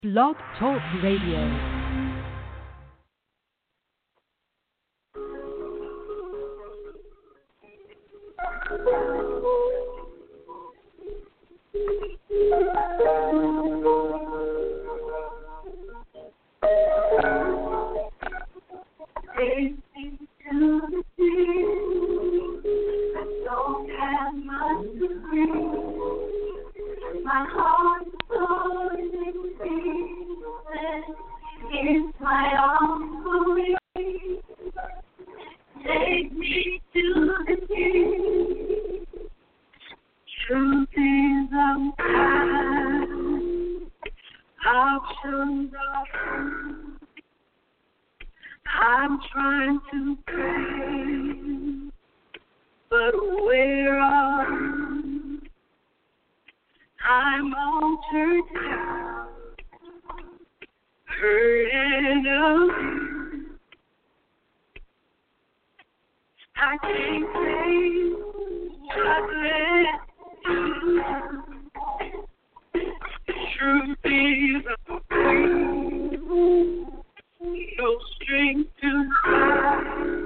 Blog Talk Radio. My heart is my offering. Take me to the King. Truth is unkind. Options are free. I'm trying to pray, but where are you? I'm altered down, hurting up. I can't say what left you. Truth is free, no strength to cry,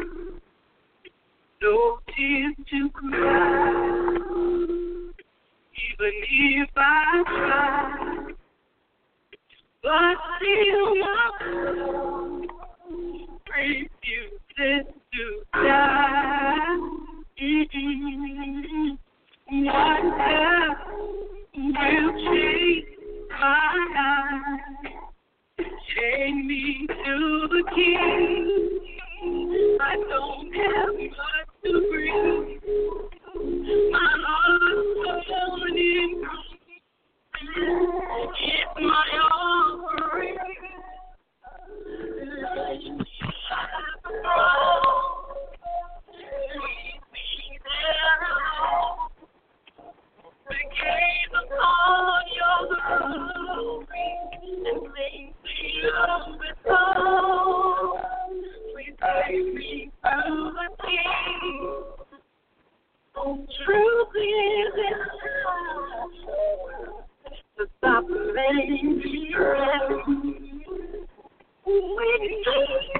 no tears to cry. Even if I try, but still my soul refuses to die. What else will change my eyes? Take me to the King. I don't have much to bring. My heart's burning. It's my offering. The gaze upon your glory and make me love with all. Please take me to the King. Truth is to stop letting me rest. We need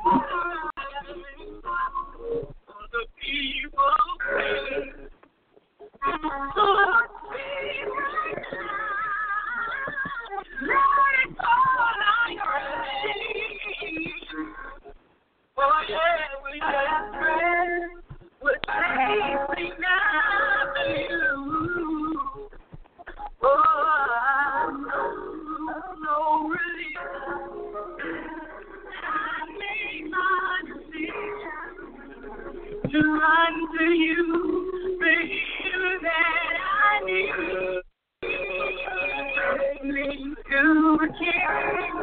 the people. Lord, let it fall on your head. Oh yeah, we have prayer. We're chasing after you. Oh, I know really. I made my decision to run to you, baby, that I need. Take me to the King.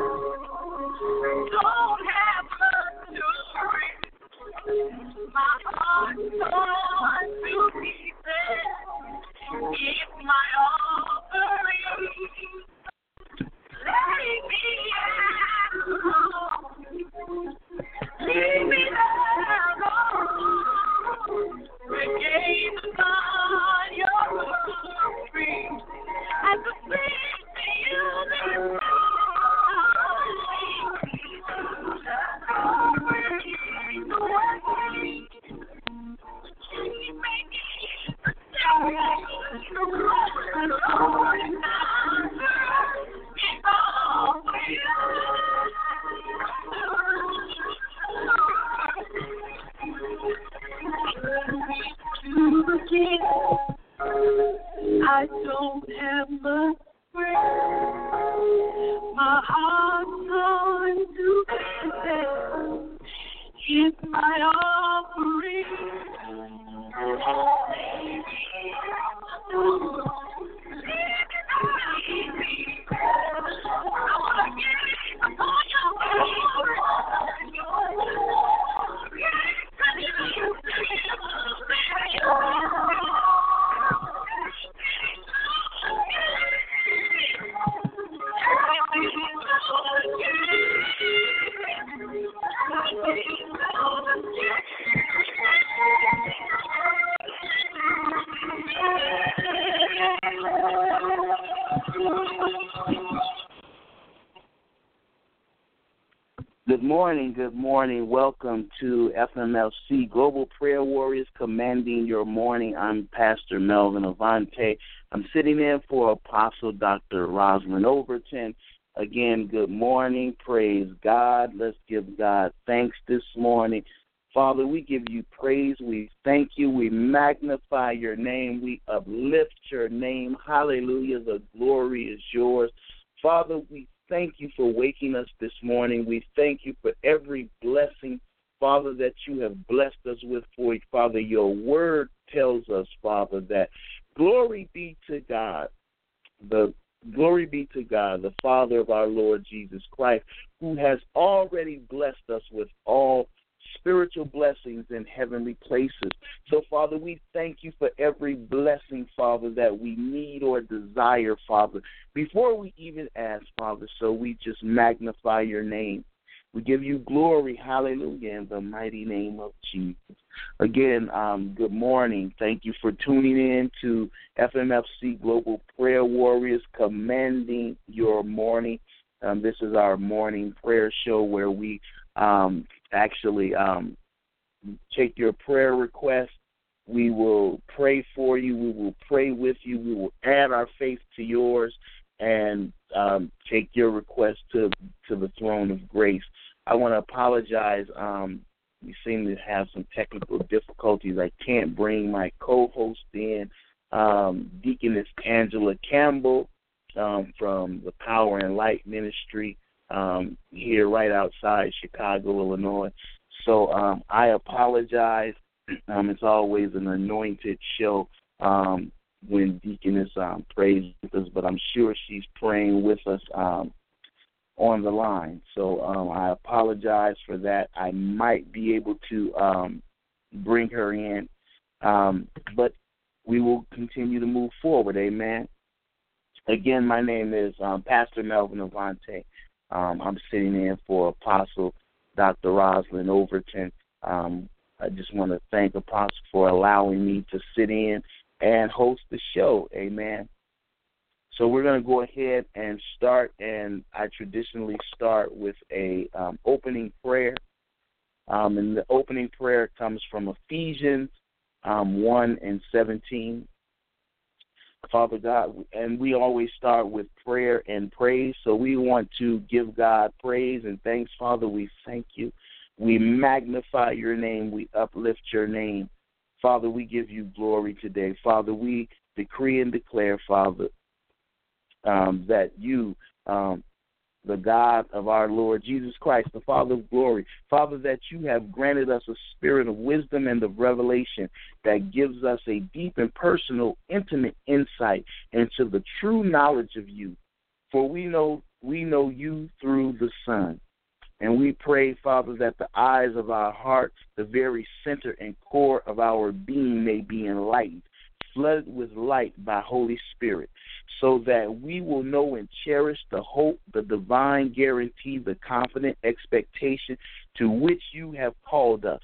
Don't have much to bring. My heart torn to pieces. It's my offering. Let me alone. Leave me alone. The gaze upon your glory. And the things to you that I don't have much strength. My heart's going to pieces. It's my offering. Good morning, good morning. Welcome to FMLC Global Prayer Warriors Commanding Your Morning. I'm Pastor Melvin Avante. I'm sitting in for Apostle Dr. Rosalind Overton. Again, good morning. Praise God. Let's give God thanks this morning. Father, we give you praise. We thank you. We magnify your name. We uplift your name. Hallelujah. The glory is yours. Father, we thank you for waking us this morning. We thank you for every blessing, Father, that you have blessed us with. For Father, your word tells us, Father, that glory be to God, the Father of our Lord Jesus Christ, who has already blessed us with all spiritual blessings in heavenly places. So, Father, we thank you for every blessing, Father, that we need or desire, Father, before we even ask, Father. So we just magnify your name. We give you glory, hallelujah, in the mighty name of Jesus. Again, good morning. Thank you for tuning in to FMFC Global Prayer Warriors Commanding Your Morning. This is our morning prayer show where we actually take your prayer requests. We will pray for you. We will pray with you. We will add our faith to yours and take your request to the throne of grace. I want to apologize. We seem to have some technical difficulties. I can't bring my co-host in, Deaconess Angela Campbell from the Power and Light Ministry here right outside Chicago, Illinois. So I apologize. It's always an anointed show when Deaconess prays with us, but I'm sure she's praying with us on the line. So I apologize for that. I might be able to bring her in, but we will continue to move forward. Amen. Again, my name is Pastor Melvin Avante. I'm sitting in for Apostle Dr. Rosalind Overton. I just want to thank Apostle for allowing me to sit in and host the show. Amen. So we're going to go ahead and start, and I traditionally start with a opening prayer. And the opening prayer comes from Ephesians 1:17. Father God, and we always start with prayer and praise, so we want to give God praise and thanks. Father, we thank you. We magnify your name. We uplift your name. Father, we give you glory today. Father, we decree and declare, Father, that you, the God of our Lord Jesus Christ, the Father of glory, Father, that you have granted us a spirit of wisdom and of revelation that gives us a deep and personal, intimate insight into the true knowledge of you. For we know you through the Son. And we pray, Father, that the eyes of our heart, the very center and core of our being, may be enlightened, flooded with light by Holy Spirit, so that we will know and cherish the hope, the divine guarantee, the confident expectation to which you have called us,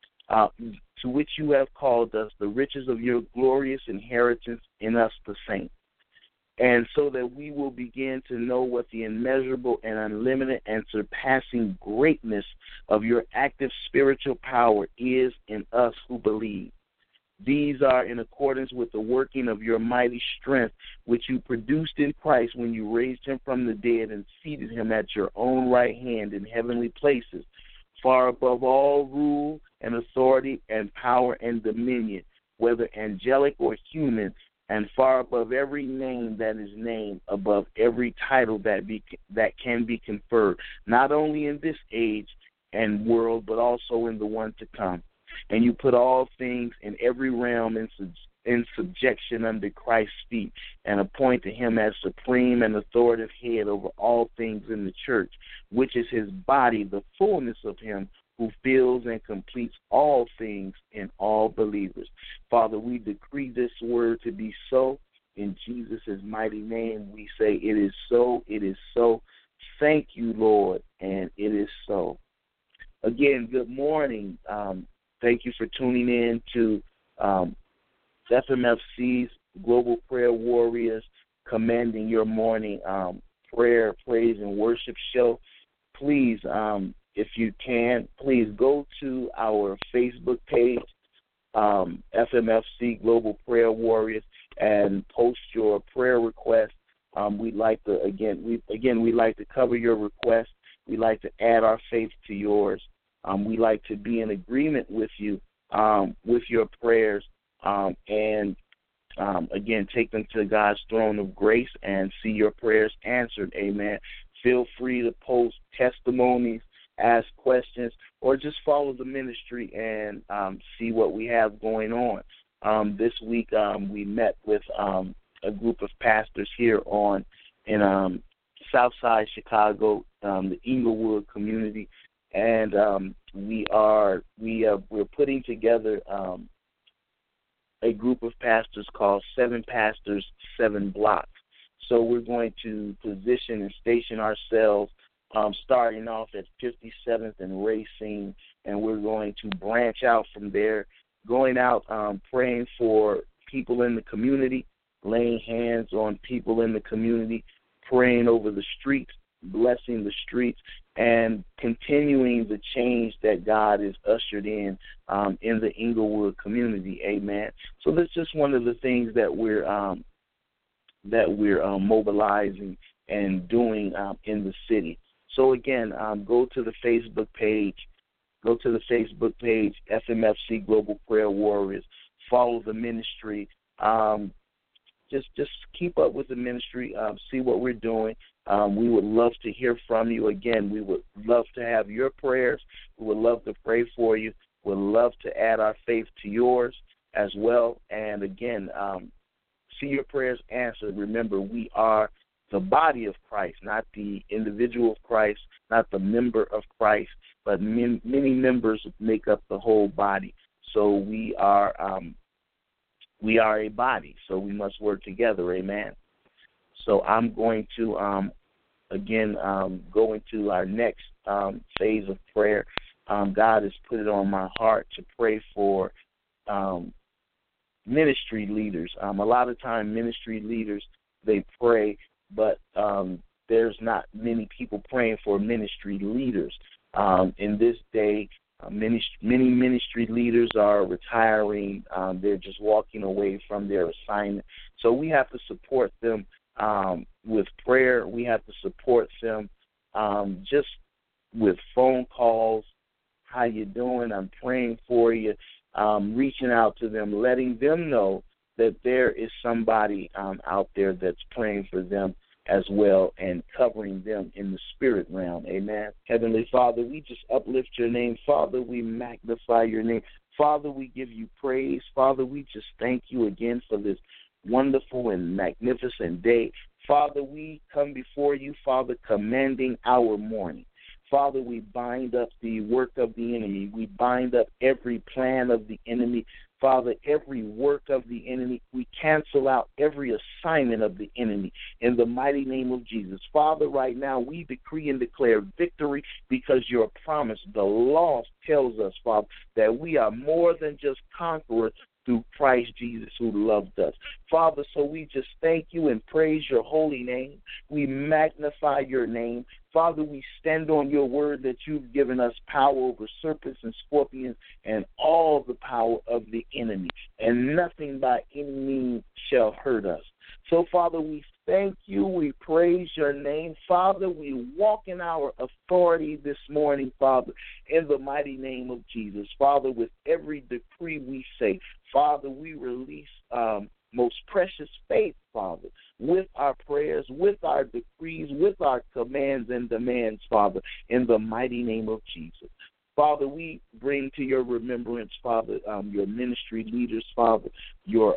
the riches of your glorious inheritance in us, the saints. And so that we will begin to know what the immeasurable and unlimited and surpassing greatness of your active spiritual power is in us who believe. These are in accordance with the working of your mighty strength, which you produced in Christ when you raised him from the dead and seated him at your own right hand in heavenly places, far above all rule and authority and power and dominion, whether angelic or human, and far above every name that is named, above every title that can be conferred, not only in this age and world, but also in the one to come. And you put all things in every realm in subjection under Christ's feet, and appointed him as supreme and authoritative head over all things in the church, which is his body, the fullness of him who fills and completes all things in all believers. Father, we decree this word to be so. In Jesus' mighty name, we say it is so, it is so. Thank you, Lord, and it is so. Again, good morning. Thank you for tuning in to FMFC's Global Prayer Warriors Commanding Your Morning prayer, praise, and worship show. Please if you can, please go to our Facebook page, FMFC Global Prayer Warriors, and post your prayer request. We'd like to we'd like to cover your request. We'd like to add our faith to yours. We'd like to be in agreement with you with your prayers, and again, take them to God's throne of grace and see your prayers answered. Amen. Feel free to post testimonies, ask questions, or just follow the ministry and see what we have going on. This week we met with a group of pastors here in Southside Chicago, the Inglewood community, and we're putting together a group of pastors called 7 Pastors, 7 Blocks. So we're going to position and station ourselves starting off at 57th and Racine, and we're going to branch out from there, going out praying for people in the community, laying hands on people in the community, praying over the streets, blessing the streets, and continuing the change that God has ushered in the Inglewood community. Amen. So that's just one of the things that we're mobilizing and doing in the city. So again, go to the Facebook page. Go to the Facebook page, FMFC Global Prayer Warriors. Follow the ministry. Just keep up with the ministry. See what we're doing. We would love to hear from you. Again, we would love to have your prayers. We would love to pray for you. We'd love to add our faith to yours as well. And again, see your prayers answered. Remember, we are the body of Christ, not the individual of Christ, not the member of Christ, but many members make up the whole body. So we are a body, so we must work together. Amen. So I'm going to, go into our next phase of prayer. God has put it on my heart to pray for ministry leaders. A lot of time ministry leaders, they pray, but there's not many people praying for ministry leaders. In this day, many ministry leaders are retiring. They're just walking away from their assignment. So we have to support them with prayer. We have to support them just with phone calls. How you doing? I'm praying for you. Reaching out to them, letting them know that there is somebody out there that's praying for them as well, and covering them in the spirit realm. Amen. Heavenly Father, we just uplift your name. Father, we magnify your name. Father, we give you praise. Father, we just thank you again for this wonderful and magnificent day. Father, we come before you, Father, commanding our morning. Father, we bind up the work of the enemy. We bind up every plan of the enemy. Father, every work of the enemy, we cancel out every assignment of the enemy in the mighty name of Jesus. Father, right now we decree and declare victory, because your promise, the law tells us, Father, that we are more than just conquerors through Christ Jesus who loved us. Father, so we just thank you and praise your holy name. We magnify your name. Father, we stand on your word that you've given us power over serpents and scorpions and all the power of the enemy, and nothing by any means shall hurt us. So, Father, we thank you. We praise your name. Father, we walk in our authority this morning, Father, in the mighty name of Jesus. Father, with every decree we say, Father, we release most precious faith, Father, with our prayers, with our decrees, with our commands and demands, Father, in the mighty name of Jesus. Father, we bring to your remembrance, Father, your ministry leaders, Father, your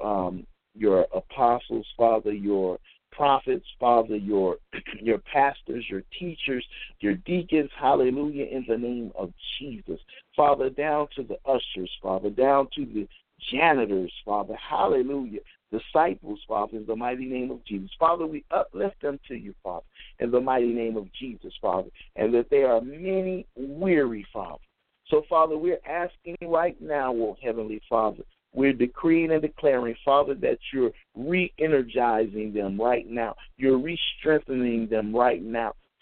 apostles, Father, your prophets, Father, your pastors, your teachers, your deacons, hallelujah, in the name of Jesus. Father, down to the ushers, Father, down to the janitors, Father, hallelujah, disciples, Father, in the mighty name of Jesus. Father, we uplift them to you, Father, in the mighty name of Jesus, Father, and that there are many weary, Father. So, Father, we're asking right now, oh Heavenly Father, we're decreeing and declaring, Father, that you're re-energizing them right now. You're re-strengthening them right now.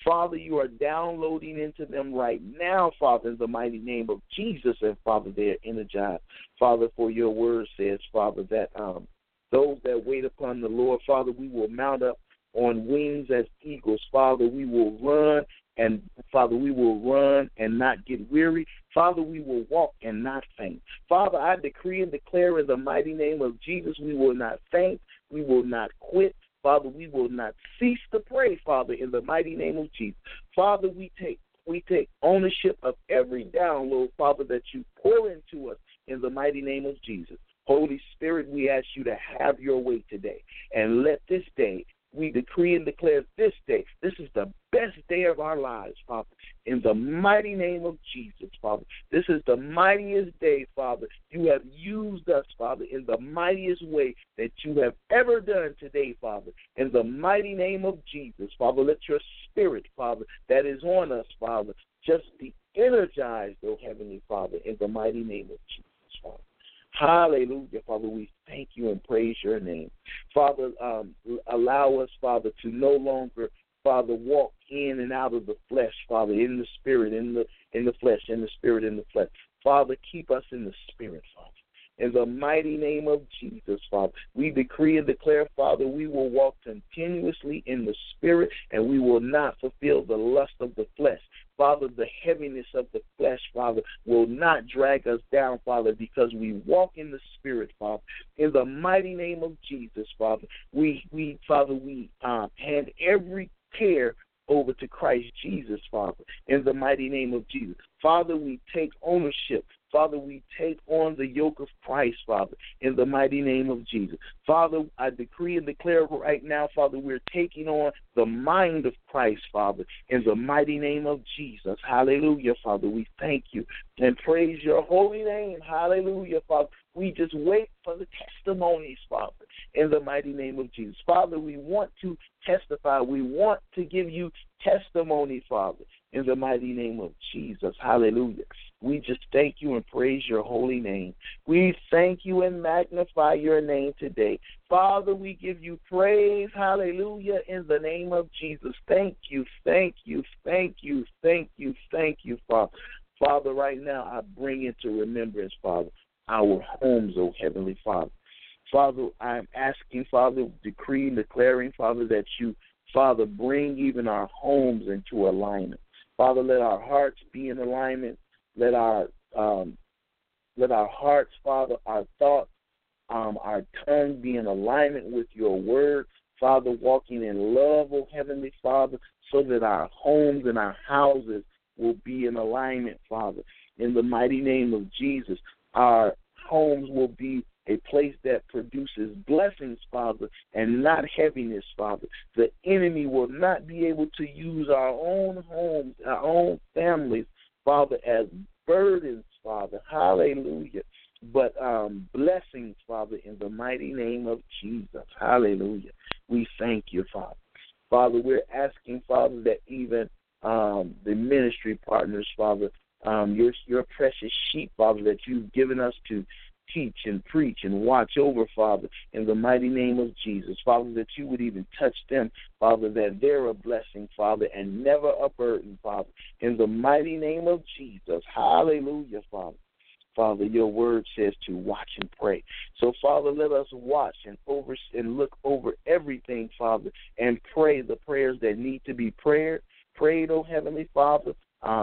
Father, you are downloading into them right now, Father, in the mighty name of Jesus. And, Father, they are energized. Father, for your word says, Father, that those that wait upon the Lord, Father, we will mount up on wings as eagles. Father, we will run, and, Father, we will run and not get weary. Father, we will walk and not faint. Father, I decree and declare in the mighty name of Jesus, we will not faint. We will not quit. Father, we will not cease to pray, Father, in the mighty name of Jesus. Father, we take ownership of every download, Father, that you pour into us in the mighty name of Jesus. Holy Spirit, we ask you to have your way today, and let this day, we decree and declare this day, this is the best day of our lives, Father, in the mighty name of Jesus, Father. This is the mightiest day, Father. You have used us, Father, in the mightiest way that you have ever done today, Father, in the mighty name of Jesus, Father. Let your spirit, Father, that is on us, Father, just be energized, oh Heavenly Father, in the mighty name of Jesus, Father. Hallelujah, Father. We thank you and praise your name. Father, allow us, Father, to no longer, Father, walk in and out of the flesh, Father, in the spirit, in the flesh, in the spirit, in the flesh. Father, keep us in the spirit, Father. In the mighty name of Jesus, Father, we decree and declare, Father, we will walk continuously in the spirit, and we will not fulfill the lust of the flesh. Father, the heaviness of the flesh, Father, will not drag us down, Father, because we walk in the Spirit, Father. In the mighty name of Jesus, Father, we hand every care over to Christ Jesus, Father, in the mighty name of Jesus. Father, we take ownership. Father, we take on the yoke of Christ, Father, in the mighty name of Jesus. Father, I decree and declare right now, Father, we're taking on the mind of Christ, Father, in the mighty name of Jesus. Hallelujah, Father. We thank you and praise your holy name. Hallelujah, Father. We just wait for the testimonies, Father, in the mighty name of Jesus. Father, we want to testify. We want to give you testimony, Father, in the mighty name of Jesus. Hallelujah. We just thank you and praise your holy name. We thank you and magnify your name today. Father, we give you praise. Hallelujah, in the name of Jesus. Thank you, thank you, thank you, thank you, thank you, Father. Father, right now I bring into remembrance, Father, our homes, oh Heavenly Father. Father, I'm asking, Father, decreeing, declaring, Father, that you, Father, bring even our homes into alignment. Father, let our hearts be in alignment. Let our hearts, Father, our thoughts, our tongue be in alignment with your word. Father, walking in love, oh Heavenly Father, so that our homes and our houses will be in alignment, Father. In the mighty name of Jesus, our homes will be a place that produces blessings, Father, and not heaviness, Father. The enemy will not be able to use our own homes, our own families, Father, as burdens, Father. Hallelujah. But blessings, Father, in the mighty name of Jesus. Hallelujah. We thank you, Father. Father, we're asking, Father, that even the ministry partners, Father, your precious sheep, Father, that you've given us to teach and preach and watch over, Father, in the mighty name of Jesus. Father, that you would even touch them, Father, that they're a blessing, Father, and never a burden, Father, in the mighty name of Jesus. Hallelujah, Father. Father, your word says to watch and pray. So, Father, let us watch and look over everything, Father, and pray the prayers that need to be prayed, oh Heavenly Father.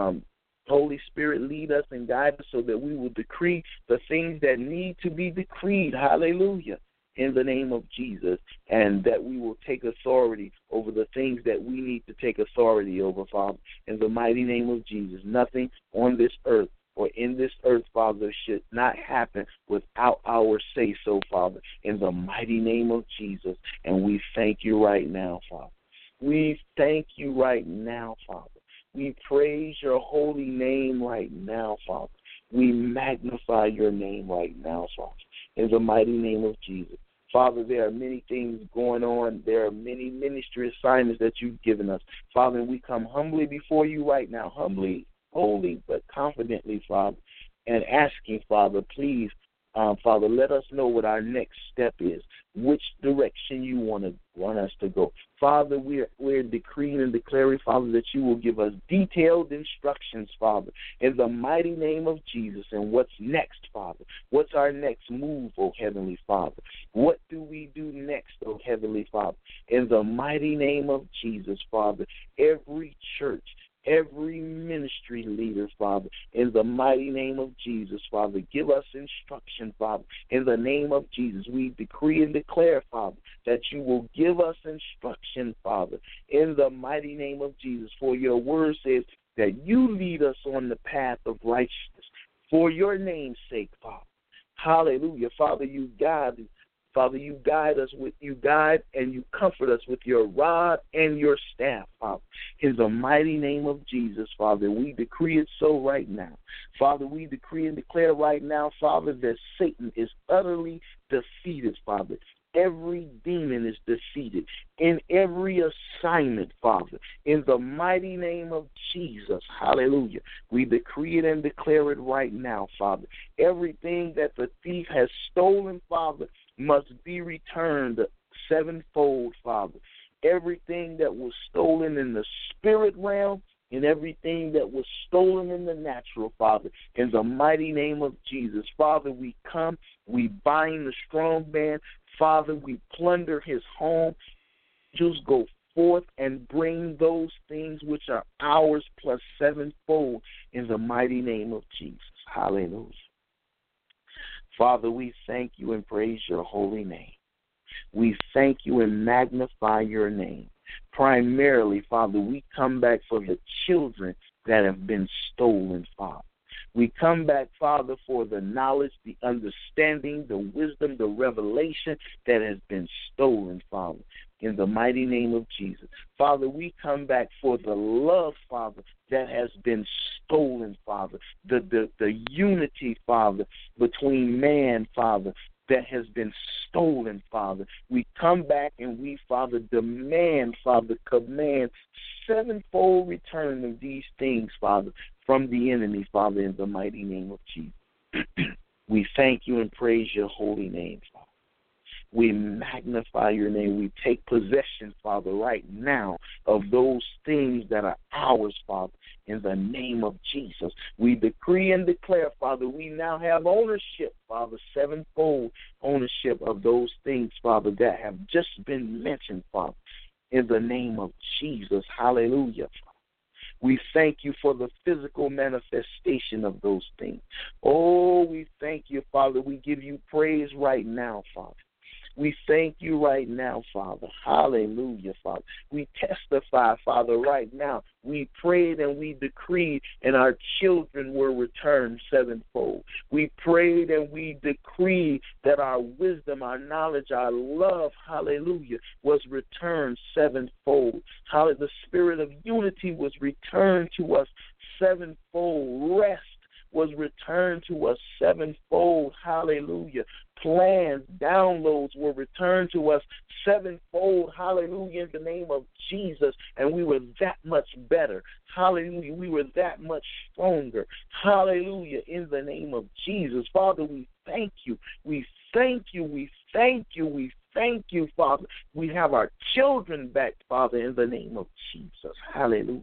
Holy Spirit, lead us and guide us so that we will decree the things that need to be decreed. Hallelujah. In the name of Jesus. And that we will take authority over the things that we need to take authority over, Father. In the mighty name of Jesus. Nothing on this earth or in this earth, Father, should not happen without our say-so, Father. In the mighty name of Jesus. And we thank you right now, Father. We thank you right now, Father. We praise your holy name right now, Father. We magnify your name right now, Father, in the mighty name of Jesus. Father, there are many things going on. There are many ministry assignments that you've given us. Father, and we come humbly before you right now, humbly, holy, but confidently, Father, and asking, Father, please Father, let us know what our next step is, which direction you want us to go. Father, we're decreeing and declaring, Father, that you will give us detailed instructions, Father, in the mighty name of Jesus. And what's next, Father? What's our next move, oh Heavenly Father? What do we do next, oh Heavenly Father? In the mighty name of Jesus, Father, every church, every ministry leader, Father, in the mighty name of Jesus, Father, give us instruction, Father. In the name of Jesus, we decree and declare, Father, that you will give us instruction, Father, in the mighty name of Jesus. For your word says that you lead us on the path of righteousness for your name's sake, Father. Hallelujah. Father, you guide and you comfort us with your rod and your staff, Father. In the mighty name of Jesus, Father, we decree it so right now. Father, we decree and declare right now, Father, that Satan is utterly defeated, Father. Every demon is defeated in every assignment, Father. In the mighty name of Jesus, hallelujah. We decree it and declare it right now, Father. Everything that the thief has stolen, Father, must be returned sevenfold, Father. Everything that was stolen in the spirit realm and everything that was stolen in the natural, Father, in the mighty name of Jesus. Father, we come, we bind the strong man. Father, we plunder his home. Just go forth and bring those things which are ours plus sevenfold in the mighty name of Jesus. Hallelujah. Father, we thank you and praise your holy name. We thank you and magnify your name. Primarily, Father, we come back for the children that have been stolen, Father. We come back, Father, for the knowledge, the understanding, the wisdom, the revelation that has been stolen, Father, in the mighty name of Jesus. Father, we come back for the love, Father, that has been stolen, Father, the unity, Father, between man, Father, that has been stolen, Father. We come back and we, Father, demand, Father, command sevenfold return of these things, Father, from the enemy, Father, in the mighty name of Jesus. We thank you and praise your holy name, Father. We magnify your name. We take possession, Father, right now of those things that are ours, Father, in the name of Jesus. We decree and declare, Father, we now have ownership, Father, sevenfold ownership of those things, Father, that have just been mentioned, Father, in the name of Jesus. Hallelujah. We thank you for the physical manifestation of those things. Oh, we thank you, Father. We give you praise right now, Father. We thank you right now, Father. Hallelujah, Father. We testify, Father, right now. We prayed and we decreed, and our children were returned sevenfold. We prayed and we decreed that our wisdom, our knowledge, our love, hallelujah, was returned sevenfold. Hallelujah. The spirit of unity was returned to us sevenfold. Rest was returned to us sevenfold. Hallelujah. Plans, downloads were returned to us sevenfold. Hallelujah. In the name of Jesus. And we were that much better. Hallelujah. We were that much stronger. Hallelujah. In the name of Jesus. Father, we thank you. We thank you. We thank you. We thank you, Father. We have our children back, Father, in the name of Jesus. Hallelujah.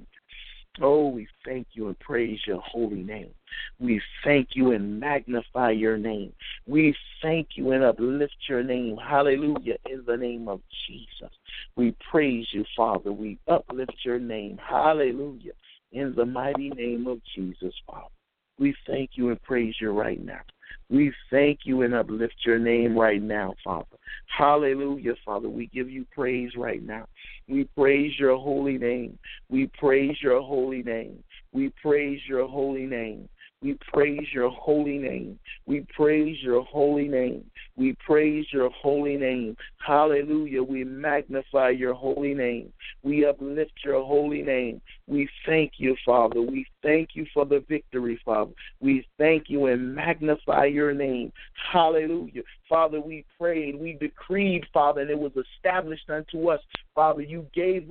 Oh, we thank you and praise your holy name. We thank you and magnify your name. We thank you and uplift your name. Hallelujah, in the name of Jesus. We praise you, Father. We uplift your name. Hallelujah, in the mighty name of Jesus, Father. We thank you and praise you right now. We thank you and uplift your name right now, Father. Hallelujah, Father. We give you praise right now. We praise your holy name. We praise your holy name. We praise your holy name. We praise your holy name. We praise your holy name. We praise your holy name. Hallelujah. We magnify your holy name. We uplift your holy name. We thank you, Father. We thank you for the victory, Father. We thank you and magnify your name. Hallelujah. Father, we prayed, we decreed, Father, and it was established unto us. Father, you gave us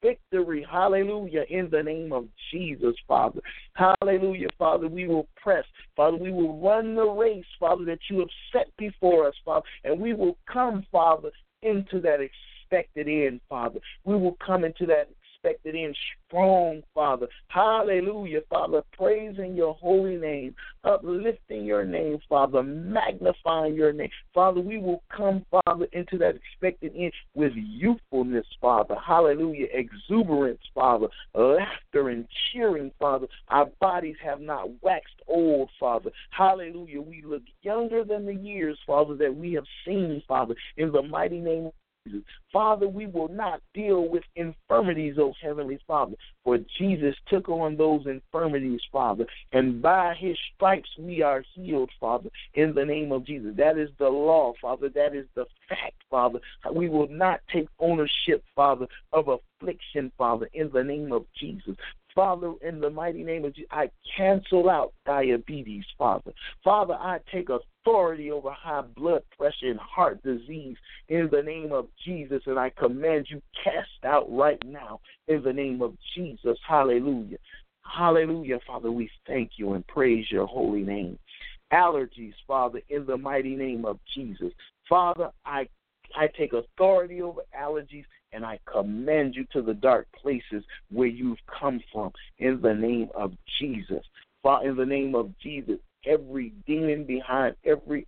victory. Hallelujah. In the name of Jesus, Father. Hallelujah, Father. We will press. Father, we will run the race, Father, that you have set before us, Father. And we will come, Father, into that expected end, Father. We will come into that expected end strong, Father. Hallelujah, Father. Praising your holy name, uplifting your name, Father, magnifying your name. Father, we will come, Father, into that expected end with youthfulness, Father. Hallelujah. Exuberance, Father. Laughter and cheering, Father. Our bodies have not waxed old, Father. Hallelujah. We look younger than the years, Father, that we have seen, Father, in the mighty name of Jesus. Father, we will not deal with infirmities, O Heavenly Father, for Jesus took on those infirmities, Father, and by his stripes we are healed, Father, in the name of Jesus. That is the law, Father. That is the fact, Father. We will not take ownership, Father, of affliction, Father, in the name of Jesus. Father, in the mighty name of Jesus, I cancel out diabetes, Father. Father, I take authority over high blood pressure and heart disease in the name of Jesus, and I command you cast out right now in the name of Jesus. Hallelujah. Hallelujah, Father. We thank you and praise your holy name. Allergies, Father, in the mighty name of Jesus. Father, I take authority over allergies, and I commend you to the dark places where you've come from in the name of Jesus. Father, in the name of Jesus, every demon behind every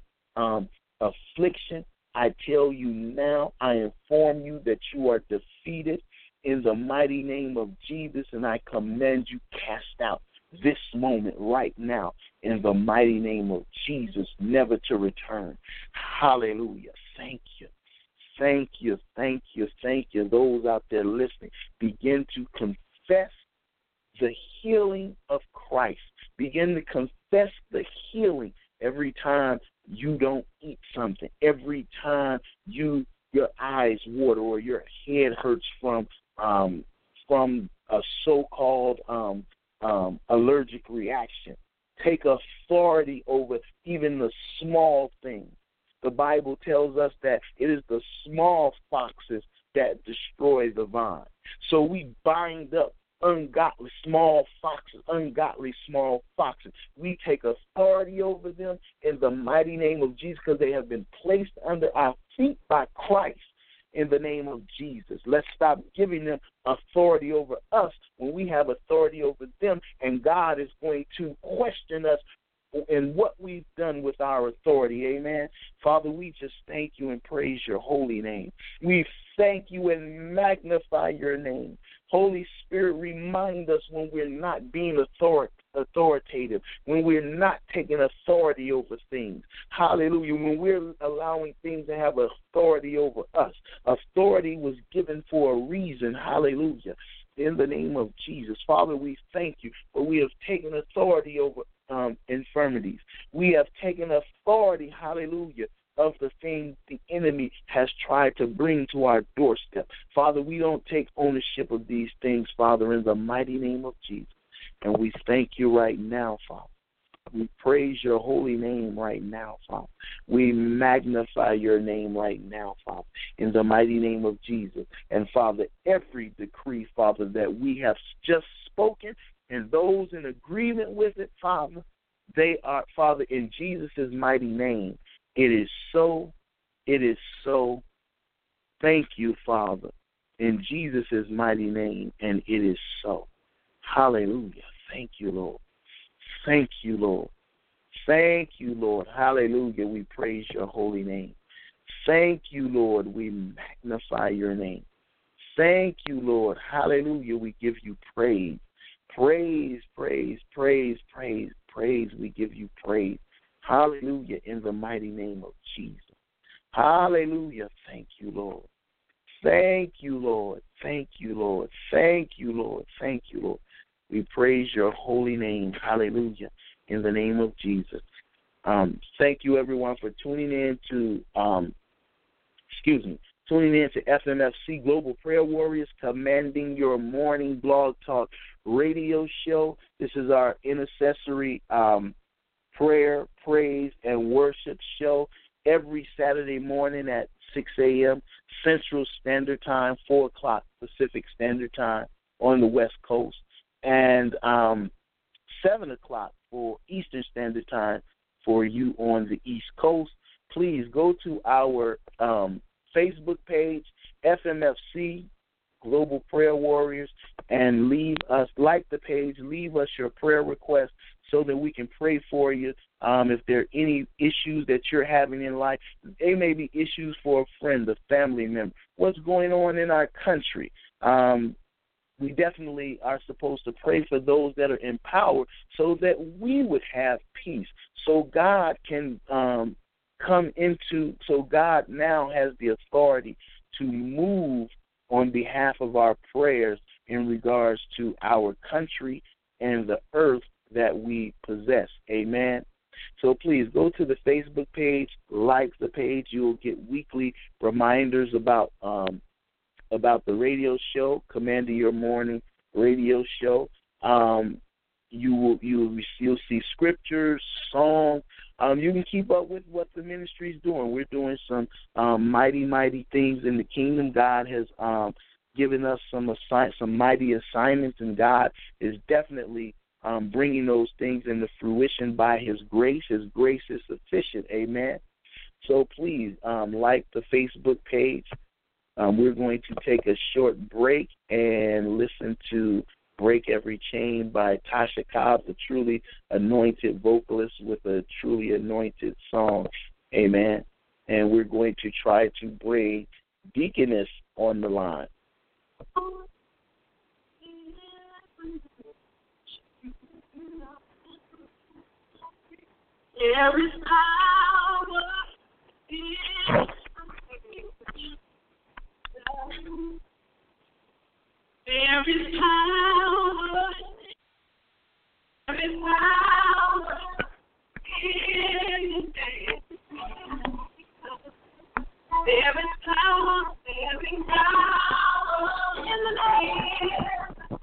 affliction, I tell you now, I inform you that you are defeated in the mighty name of Jesus, and I commend you cast out this moment right now in the mighty name of Jesus, never to return. Hallelujah. Thank you. Thank you, thank you, thank you. Those out there listening, begin to confess the healing of Christ. Begin to confess the healing every time you don't eat something, every time your eyes water or your head hurts from a so-called allergic reaction. Take authority over even the small things. The Bible tells us that it is the small foxes that destroy the vine. So we bind up ungodly small foxes. We take authority over them in the mighty name of Jesus, because they have been placed under our feet by Christ in the name of Jesus. Let's stop giving them authority over us when we have authority over them, and God is going to question us in what we've done with our authority. Amen. Father, we just thank you and praise your holy name. We thank you and magnify your name. Holy Spirit, remind us when we're not being authoritative, when we're not taking authority over things. Hallelujah. When we're allowing things to have authority over us. Authority was given for a reason. Hallelujah. In the name of Jesus. Father, we thank you, for we have taken authority over infirmities. We have taken authority, hallelujah, of the things the enemy has tried to bring to our doorstep. Father, we don't take ownership of these things, Father, in the mighty name of Jesus. And we thank you right now, Father. We praise your holy name right now, Father. We magnify your name right now, Father, in the mighty name of Jesus. And, Father, every decree, Father, that we have just spoken, and those in agreement with it, Father, they are, Father, in Jesus' mighty name. It is so. It is so. Thank you, Father, in Jesus' mighty name, and it is so. Hallelujah. Thank you, Lord. Thank you, Lord. Thank you, Lord. Hallelujah. We praise your holy name. Thank you, Lord. We magnify your name. Thank you, Lord. Hallelujah. We give you praise. Praise, praise, praise, praise, praise. We give you praise. Hallelujah, in the mighty name of Jesus. Hallelujah. Thank you, Lord. Thank you, Lord. Thank you, Lord. Thank you, Lord. Thank you, Lord. We praise your holy name. Hallelujah, in the name of Jesus. Thank you, everyone, for tuning in to FMFC Global Prayer Warriors Commanding Your Morning Blog Talk Radio Show. This is our intercessory prayer, praise, and worship show every Saturday morning at 6 a.m. Central Standard Time, 4 o'clock Pacific Standard Time on the West Coast, and 7 o'clock for Eastern Standard Time for you on the East Coast. Please go to our Facebook page, FMFC Global Prayer Warriors, and leave us, like the page, leave us your prayer requests so that we can pray for you. If there are any issues that you're having in life, they may be issues for a friend, a family member, what's going on in our country. We definitely are supposed to pray for those that are in power so that we would have peace, so God can so God now has the authority to move on behalf of our prayers in regards to our country and the earth that we possess. Amen. So please go to the Facebook page, like the page. You will get weekly reminders about the radio show, Commanding Your Morning radio show. You'll see scriptures, songs. You can keep up with what the ministry is doing. We're doing some mighty, mighty things in the kingdom. God has given us some mighty assignments, and God is definitely bringing those things into fruition by His grace. His grace is sufficient. Amen. So please like the Facebook page. We're going to take a short break and listen to Break Every Chain by Tasha Cobbs, a truly anointed vocalist with a truly anointed song. Amen. And we're going to try to bring Deaconess on the line. There is power in there is power. There is power in the name. There is power. There is power in the name.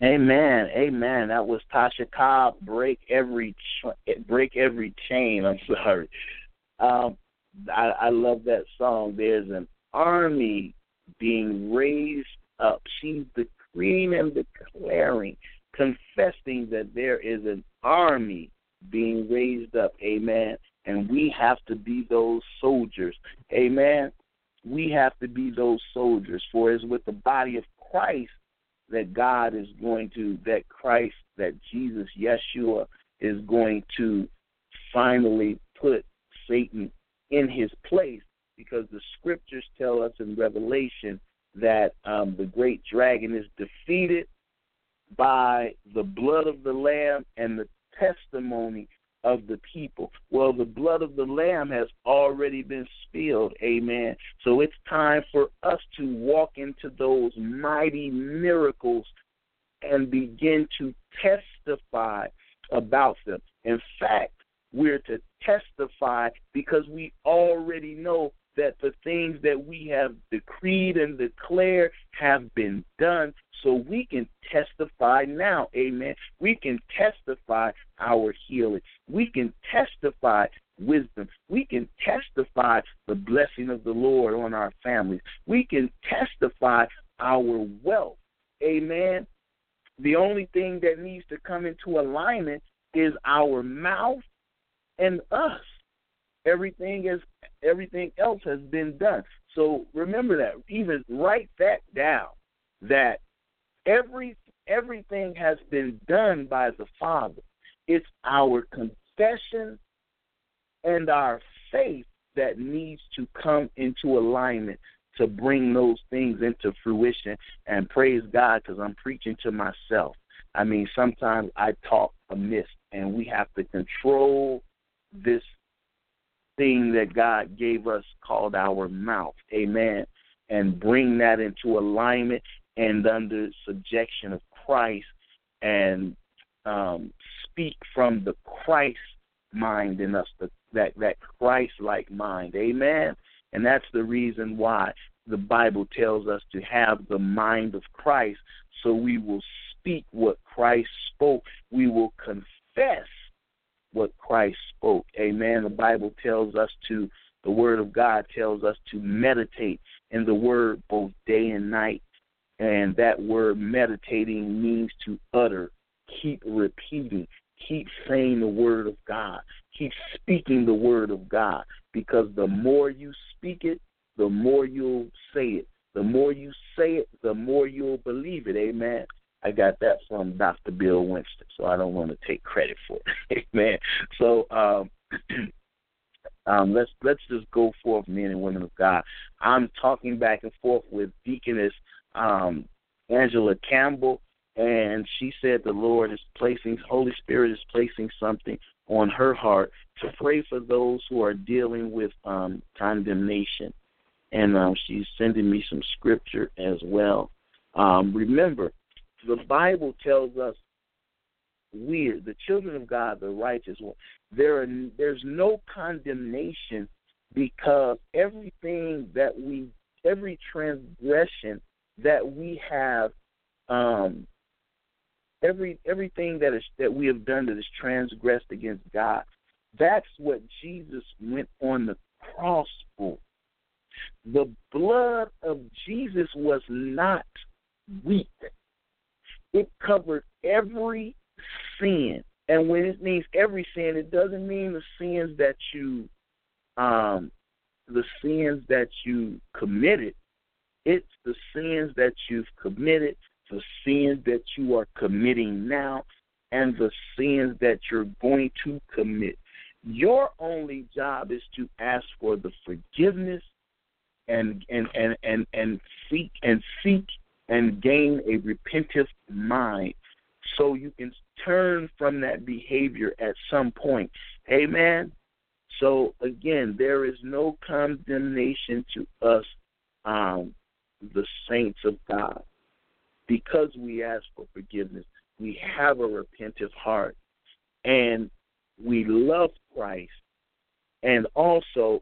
Amen. Amen. That was Tasha Cobb, Break Every Chain. I'm sorry. I love that song. There's an army being raised up. She's decreeing and declaring, confessing that there is an army being raised up. Amen. And we have to be those soldiers. Amen. We have to be those soldiers. For it's with the body of Christ that God is going to, that Jesus, Yeshua, is going to finally put Satan in his place, because the scriptures tell us in Revelation that the great dragon is defeated by the blood of the Lamb and the testimony of the people. Well, the blood of the Lamb has already been spilled, amen. So it's time for us to walk into those mighty miracles and begin to testify about them. In fact, we're to testify because we already know that the things that we have decreed and declared have been done, so we can testify now, amen. We can testify our healing. We can testify wisdom. We can testify the blessing of the Lord on our families. We can testify our wealth, amen. The only thing that needs to come into alignment is our mouth and us. Everything else has been done. So remember that. Even write that down, that everything has been done by the Father. It's our confession and our faith that needs to come into alignment to bring those things into fruition. And praise God, because I'm preaching to myself. I mean, sometimes I talk amiss, and we have to control this thing that God gave us called our mouth, amen, and bring that into alignment and under subjection of Christ, and speak from the Christ mind in us, that Christ-like mind, amen. And that's the reason why the Bible tells us to have the mind of Christ, so we will speak what Christ spoke. We will confess what Christ spoke. Amen. The Bible tells us to, the Word of God tells us to meditate in the Word both day and night. And that word meditating means to utter, keep repeating, keep saying the Word of God, keep speaking the Word of God. Because the more you speak it, the more you'll say it. The more you say it, the more you'll believe it. Amen. I got that from Dr. Bill Winston, so I don't want to take credit for it. Amen. So let's just go forth, men and women of God. I'm talking back and forth with Deaconess Angela Campbell, and she said the Lord is placing, Holy Spirit is placing something on her heart to pray for those who are dealing with condemnation. And she's sending me some scripture as well. Remember, the Bible tells us we're the children of God, the righteous one. There's no condemnation, because every transgression that we have, everything that we have done that is transgressed against God, that's what Jesus went on the cross for. The blood of Jesus was not weak. It covered every sin. And when it means every sin, it doesn't mean the sins that you committed. It's the sins that you've committed, the sins that you are committing now, and the sins that you're going to commit. Your only job is to ask for the forgiveness and seek and gain a repentant mind, so you can turn from that behavior at some point. Amen. So again, there is no condemnation to us, the saints of God, because we ask for forgiveness. We have a repentant heart, and we love Christ, and also,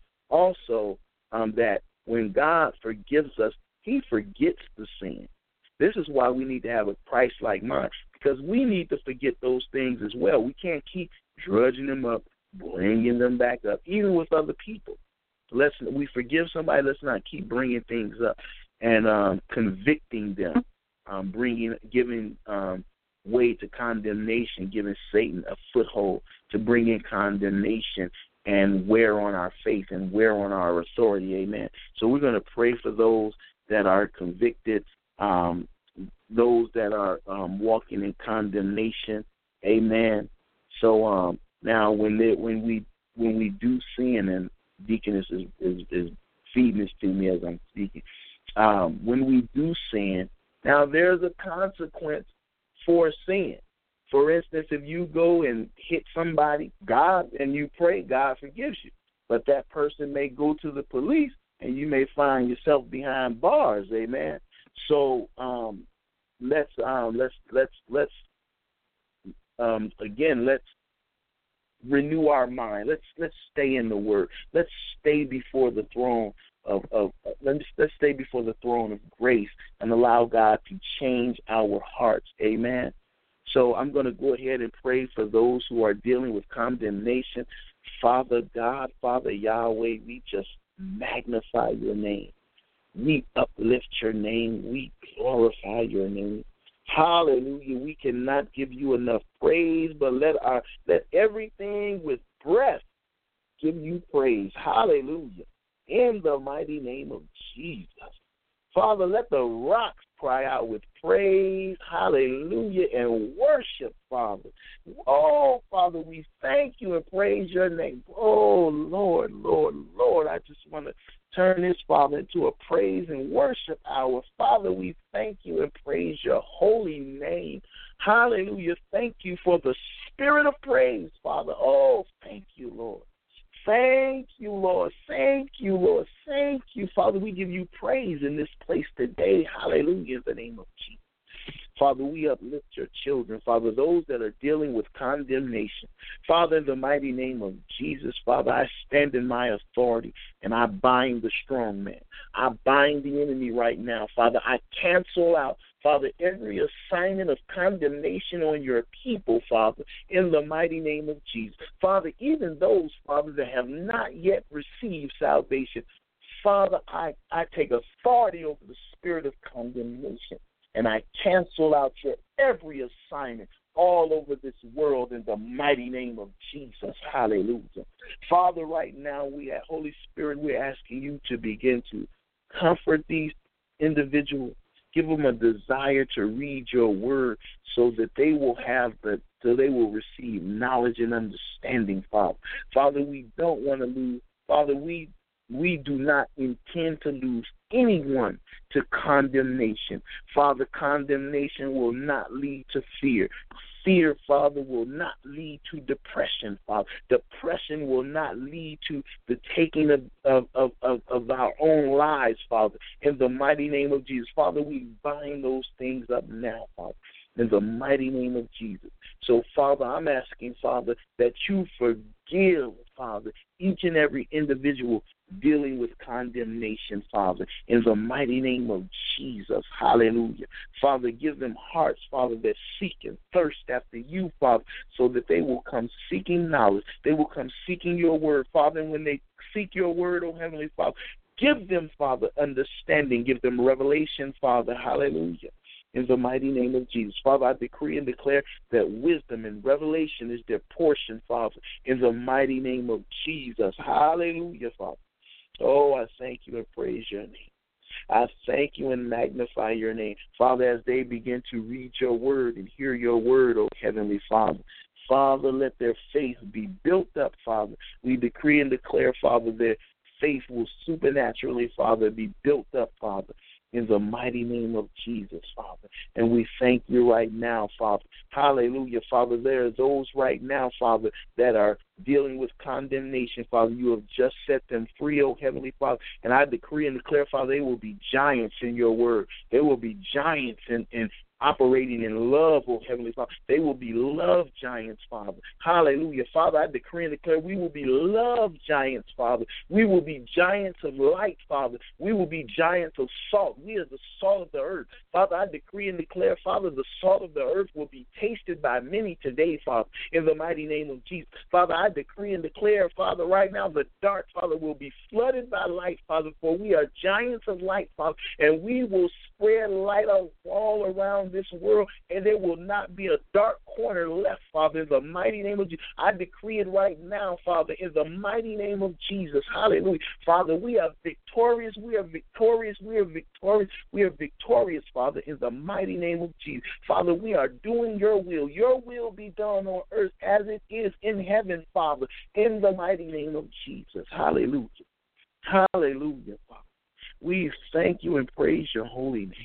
that when God forgives us, He forgets the sin. This is why we need to have a Christ-like mind, because we need to forget those things as well. We can't keep drudging them up, bringing them back up, even with other people. We forgive somebody, let's not keep bringing things up and convicting them, giving way to condemnation, giving Satan a foothold to bring in condemnation and wear on our faith and wear on our authority. Amen. So we're going to pray for those that are convicted, those that are walking in condemnation. Amen. So now when we do sin, and Deaconess is feeding this to me as I'm speaking, when we do sin, now there's a consequence for sin. For instance, if you go and hit somebody, and you pray, God forgives you. But that person may go to the police, and you may find yourself behind bars. Amen. So let's renew our mind. Let's stay in the Word. Let's stay before the throne let's stay before the throne of grace and allow God to change our hearts. Amen. So I'm going to go ahead and pray for those who are dealing with condemnation. Father God, Father Yahweh, we just magnify your name. We uplift your name. We glorify your name. Hallelujah. We cannot give you enough praise, but let everything with breath give you praise. Hallelujah. In the mighty name of Jesus. Father, let the rocks cry out with praise, hallelujah, and worship, Father. Oh, Father, we thank you and praise your name. Oh, Lord, Lord, Lord, I just want to turn this, Father, into a praise and worship hour. Father, we thank you and praise your holy name. Hallelujah. Thank you for the spirit of praise, Father. Oh, thank you, Lord. Thank you, Lord. Thank you, Lord. Thank you, Father. We give you praise in this place today. Hallelujah, in the name of Jesus. Father, we uplift your children, Father, those that are dealing with condemnation. Father, in the mighty name of Jesus, Father, I stand in my authority and I bind the strong man. I bind the enemy right now, Father. I cancel out, Father, every assignment of condemnation on your people, Father, in the mighty name of Jesus. Father, even those, Father, that have not yet received salvation, Father, I take authority over the spirit of condemnation, and I cancel out your every assignment all over this world in the mighty name of Jesus. Hallelujah. Father, right now, Holy Spirit, we're asking you to begin to comfort these individuals. Give them a desire to read your word so that they will receive knowledge and understanding, Father. Father, we don't want to lose. Father, we do not intend to lose anyone to condemnation. Father, condemnation will not lead to fear. Fear, Father, will not lead to depression, Father. Depression will not lead to the taking of our own lives, Father. In the mighty name of Jesus, Father, we bind those things up now, Father. In the mighty name of Jesus. So, Father, I'm asking, Father, that you forgive, Father, each and every individual dealing with condemnation, Father, in the mighty name of Jesus. Hallelujah. Father, give them hearts, Father, that seek and thirst after you, Father, so that they will come seeking knowledge. They will come seeking your word, Father, and when they seek your word, oh Heavenly Father, give them, Father, understanding. Give them revelation, Father. Hallelujah. In the mighty name of Jesus. Father, I decree and declare that wisdom and revelation is their portion, Father, in the mighty name of Jesus. Hallelujah, Father. Oh, I thank you and praise your name. I thank you and magnify your name. Father, as they begin to read your word and hear your word, oh Heavenly Father, Father, let their faith be built up, Father. We decree and declare, Father, their faith will supernaturally, Father, be built up, Father, in the mighty name of Jesus, Father. And we thank you right now, Father. Hallelujah, Father. There are those right now, Father, that are dealing with condemnation, Father. You have just set them free, oh Heavenly Father. And I decree and declare, Father, they will be giants in your word. They will be giants in operating in love, oh Heavenly Father. They will be love giants, Father. Hallelujah. Father, I decree and declare we will be love giants, Father. We will be giants of light, Father. We will be giants of salt. We are the salt of the earth. Father, I decree and declare, Father, the salt of the earth will be tasted by many today, Father, in the mighty name of Jesus. Father, I decree and declare, Father, right now the dark, Father, will be flooded by light, Father, for we are giants of light, Father, and we will spread light all around this world, and there will not be a dark corner left, Father, in the mighty name of Jesus. I decree it right now, Father, in the mighty name of Jesus. Hallelujah. Father, we are victorious. We are victorious. We are victorious. We are victorious, Father, in the mighty name of Jesus. Father, we are doing your will. Your will be done on earth as it is in heaven, Father, in the mighty name of Jesus. Hallelujah. Hallelujah, Father. We thank you and praise your holy name.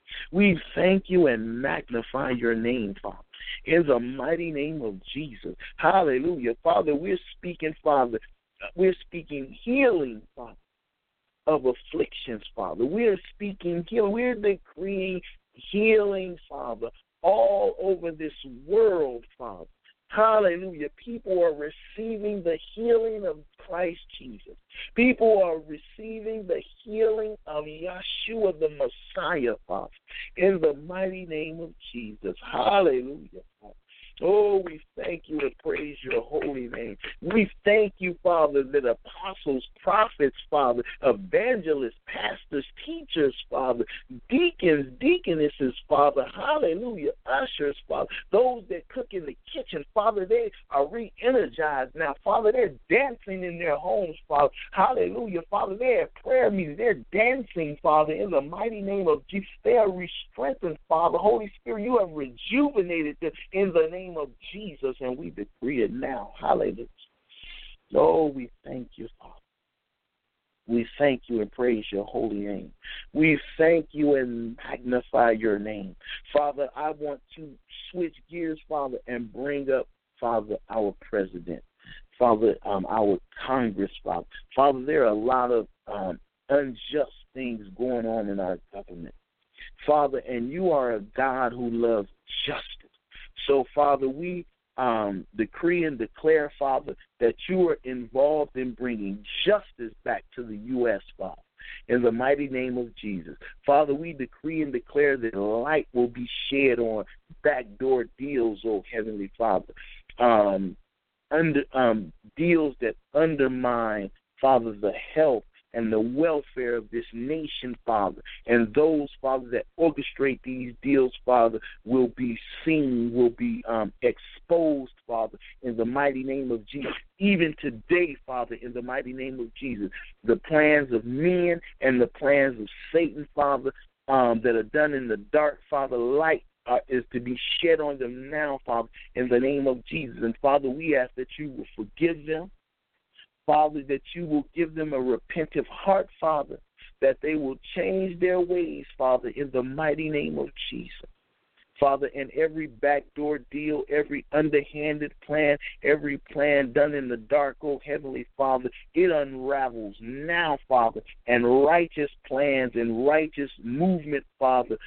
We thank you and magnify your name, Father, in the mighty name of Jesus. Hallelujah. Father, we're speaking, Father. We're speaking healing, Father, of afflictions, Father. We're speaking healing. We're decreeing healing, Father, all over this world, Father. Hallelujah. People are receiving the healing of Christ Jesus. People are receiving the healing of Yeshua the Messiah, Father, in the mighty name of Jesus. Hallelujah, Father. Oh, we thank you and praise your holy name. We thank you, Father, that apostles, prophets, Father, evangelists, pastors, teachers, Father, deacons, deaconesses, Father, hallelujah, ushers, Father, those that cook in the kitchen, Father, they are re-energized now. Father, they're dancing in their homes, Father, hallelujah, Father, they're at prayer meetings, they're dancing, Father, in the mighty name of Jesus. They are re-strengthened, Father. Holy Spirit, you have rejuvenated them in the name of Jesus, and we decree it now. Hallelujah. Oh, we thank you, Father. We thank you and praise your holy name. We thank you and magnify your name. Father, I want to switch gears, Father, and bring up, Father, our president. Father, our Congress, Father. Father, there are a lot of unjust things going on in our government. Father, and you are a God who loves justice. So, Father, we decree and declare, Father, that you are involved in bringing justice back to the U.S., Father, in the mighty name of Jesus. Father, we decree and declare that light will be shed on backdoor deals, oh Heavenly Father, deals that undermine, Father, the health and the welfare of this nation, Father. And those, Father, that orchestrate these deals, Father, will be seen, will be exposed, Father, in the mighty name of Jesus. Even today, Father, in the mighty name of Jesus, the plans of men and the plans of Satan, Father, that are done in the dark, Father, light is to be shed on them now, Father, in the name of Jesus. And, Father, we ask that you will forgive them, Father, that you will give them a repentant heart, Father, that they will change their ways, Father, in the mighty name of Jesus. Father, and every backdoor deal, every underhanded plan, every plan done in the dark, oh Heavenly Father, it unravels now, Father, and righteous plans and righteous movement, Father,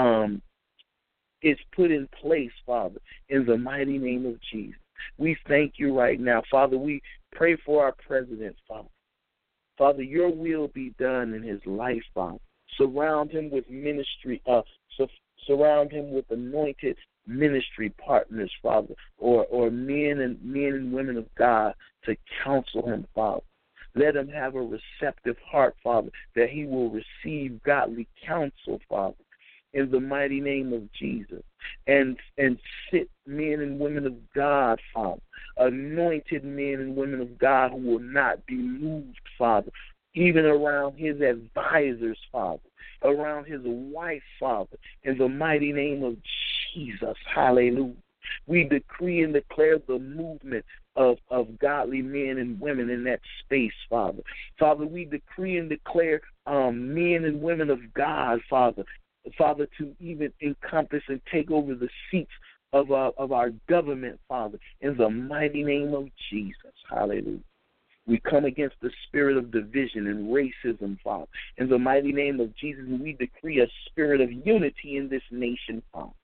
is put in place, Father, in the mighty name of Jesus. We thank you right now. Father, we pray for our president, Father. Father, your will be done in his life, Father. Surround him with ministry, surround him with anointed ministry partners, Father, or men and women of God to counsel him, Father. Let him have a receptive heart, Father, that he will receive godly counsel, Father, in the mighty name of Jesus. And sit men and women of God, Father, anointed men and women of God who will not be moved, Father, even around his advisors, Father, around his wife, Father, in the mighty name of Jesus. Hallelujah. We decree and declare the movement of godly men and women in that space, Father. Father, we decree and declare men and women of God, Father, to even encompass and take over the seats of our government, Father, in the mighty name of Jesus. Hallelujah. We come against the spirit of division and racism, Father, in the mighty name of Jesus, and we decree a spirit of unity in this nation, Father.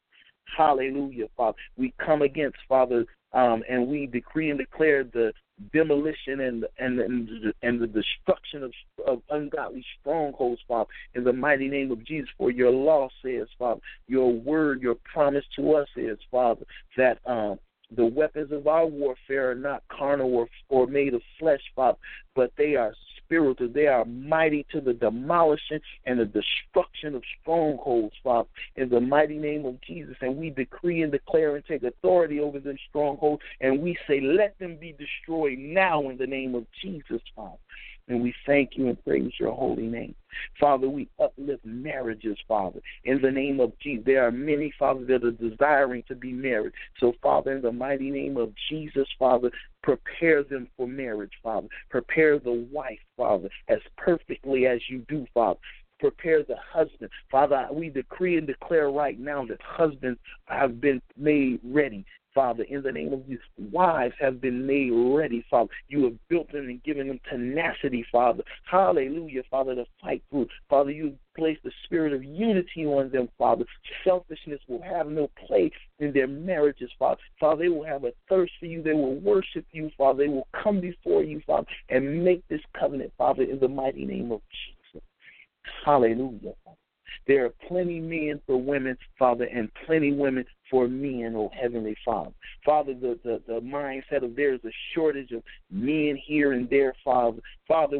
Hallelujah, Father. We come against, Father, and we decree and declare the demolition and the destruction of ungodly strongholds, Father, in the mighty name of Jesus. For your law says, Father, your word, your promise to us is, Father, that the weapons of our warfare are not carnal or made of flesh, Father, but they are spiritual. They are mighty to the demolishing and the destruction of strongholds, Father, in the mighty name of Jesus. And we decree and declare and take authority over them strongholds, and we say, let them be destroyed now in the name of Jesus, Father. And we thank you and praise your holy name. Father, we uplift marriages, Father, in the name of Jesus. There are many, Father, that are desiring to be married. So, Father, in the mighty name of Jesus, Father, prepare them for marriage, Father. Prepare the wife, Father, as perfectly as you do, Father. Prepare the husband. Father, we decree and declare right now that husbands have been made ready. Father, in the name of Jesus, wives have been made ready, Father. You have built them and given them tenacity, Father. Hallelujah, Father, to fight through. Father, you have placed the spirit of unity on them, Father. Selfishness will have no place in their marriages, Father. Father, they will have a thirst for you. They will worship you, Father. They will come before you, Father, and make this covenant, Father, in the mighty name of Jesus. Hallelujah, Father. There are plenty men for women, Father, and plenty women for men, oh Heavenly Father. Father, the mindset of there is a shortage of men here and there, Father. Father,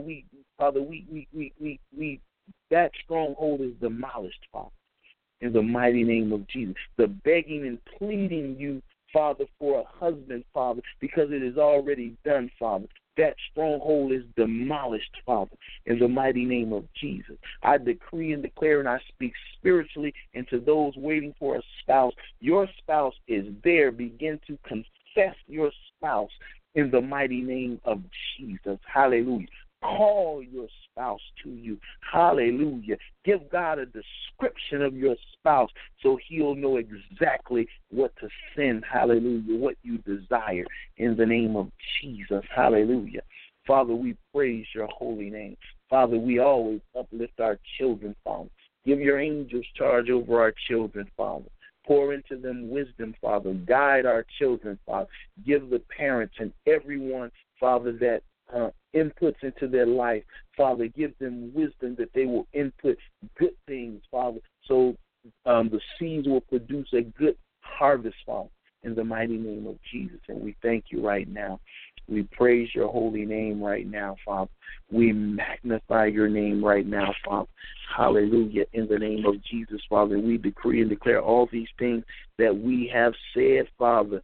that stronghold is demolished, Father, in the mighty name of Jesus. The begging and pleading you, Father, for a husband, Father, because it is already done, Father. That stronghold is demolished, Father, in the mighty name of Jesus. I decree and declare and I speak spiritually into those waiting for a spouse. Your spouse is there. Begin to confess your spouse in the mighty name of Jesus. Hallelujah. Call your spouse to you. Hallelujah. Give God a description of your spouse so he'll know exactly what to send. Hallelujah. What you desire in the name of Jesus. Hallelujah. Father, we praise your holy name. Father, we always uplift our children, Father. Give your angels charge over our children, Father. Pour into them wisdom, Father. Guide our children, Father. Give the parents and everyone, Father, that inputs into their life, Father, give them wisdom that they will input good things, Father, so the seeds will produce a good harvest, Father, in the mighty name of Jesus. And we thank you right now. We praise your holy name right now, Father. We magnify your name right now, Father. Hallelujah. In the name of Jesus, Father, we decree and declare all these things that we have said, Father,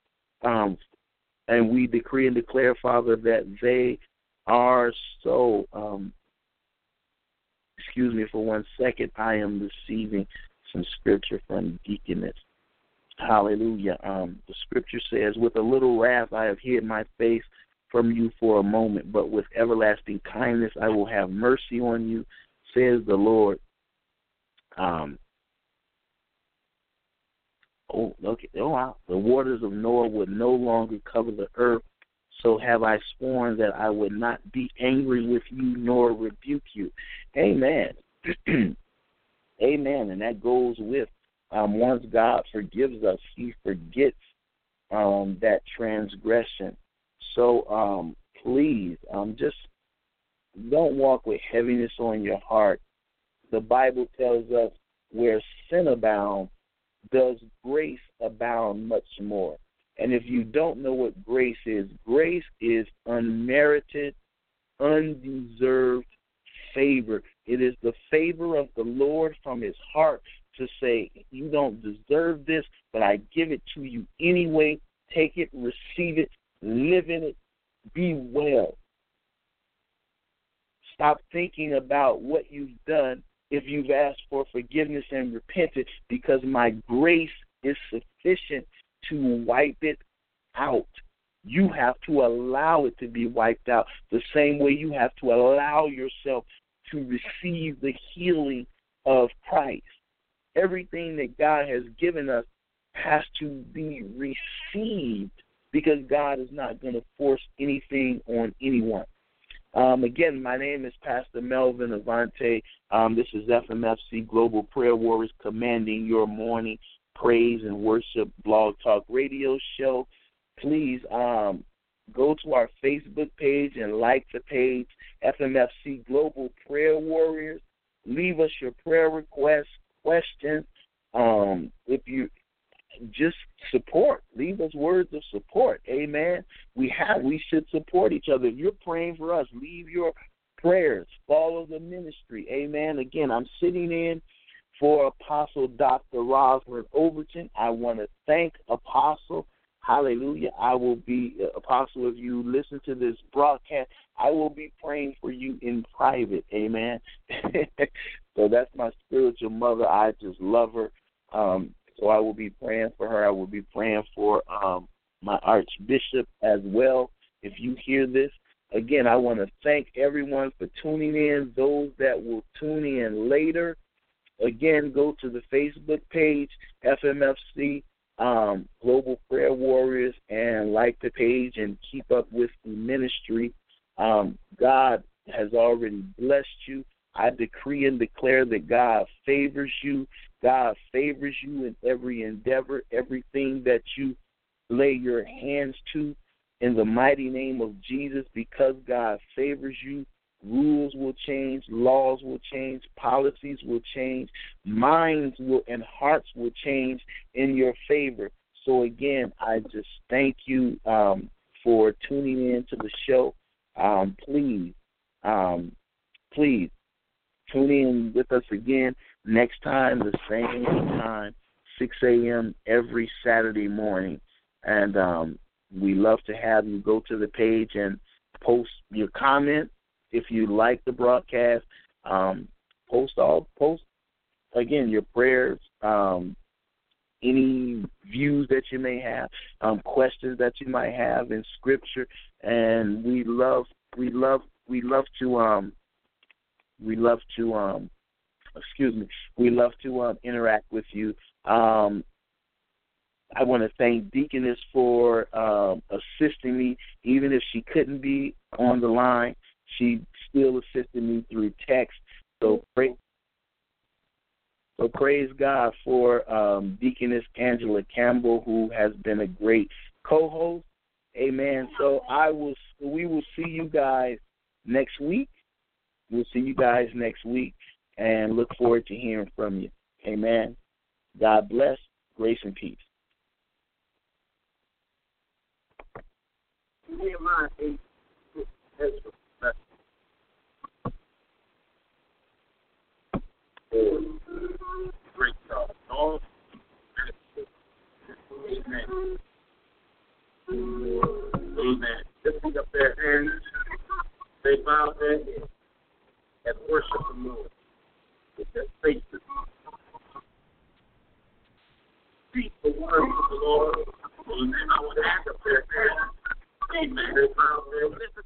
and we decree and declare, Father, that they are so. Excuse me for 1 second. I am receiving some scripture from Deaconess. Hallelujah. The scripture says, with a little wrath I have hid my face from you for a moment, but with everlasting kindness I will have mercy on you, says the Lord. The waters of Noah would no longer cover the earth, so have I sworn that I would not be angry with you nor rebuke you. Amen. Amen. And that goes with once God forgives us, he forgets that transgression. So please, just don't walk with heaviness on your heart. The Bible tells us where sin abounds, does grace abound much more. And if you don't know what grace is unmerited, undeserved favor. It is the favor of the Lord from his heart to say, you don't deserve this, but I give it to you anyway. Take it, receive it, live in it, be well. Stop thinking about what you've done if you've asked for forgiveness and repented, because my grace is sufficient to wipe it out. You have to allow it to be wiped out the same way you have to allow yourself to receive the healing of Christ. Everything that God has given us has to be received, because God is not going to force anything on anyone. Again, my name is Pastor Melvin Avante. This is FMFC Global Prayer Warriors Commanding Your Morning. praise and worship blog talk radio show. Please go to our Facebook page and like the page, FMFC Global Prayer Warriors. Leave us your prayer requests, questions. If you just support, leave us words of support. Amen. We should support each other. If you're praying for us, leave your prayers. Follow the ministry. Amen. Again, I'm sitting in for Apostle Dr. Rosalind Overton. I want to thank Apostle. Hallelujah. I will be, Apostle, if you listen to this broadcast, I will be praying for you in private. Amen. So that's my spiritual mother. I just love her. So I will be praying for her. I will be praying for my Archbishop as well. If you hear this, again, I want to thank everyone for tuning in, those that will tune in later. Again, go to the Facebook page, FMFC Global Prayer Warriors, and like the page and keep up with the ministry. God has already blessed you. I decree and declare that God favors you. God favors you in every endeavor, everything that you lay your hands to, in the mighty name of Jesus. Because God favors you, rules will change, laws will change, policies will change, minds will and hearts will change in your favor. So again, I just thank you for tuning in to the show. Please tune in with us again next time, the same time, 6 a.m. every Saturday morning. And we love to have you go to the page and post your comments. If you like the broadcast, post again your prayers, any views that you may have, questions that you might have in Scripture, and we love to interact with you. I want to thank Deaconess for assisting me, even if she couldn't be on the line. She still assisted me through text. So praise God for Deaconess Angela Campbell, who has been a great co-host. Amen. So we will see you guys next week. We'll see you guys next week and look forward to hearing from you. Amen. God bless. Grace and peace. Nehemiah 8, Ezra. Great God. All amen. Amen. Just pick up their hands. They bow their heads and worship the Lord with their faces. Speak the word of the Lord. Amen. I would ask up their hands. Amen. They bow their heads.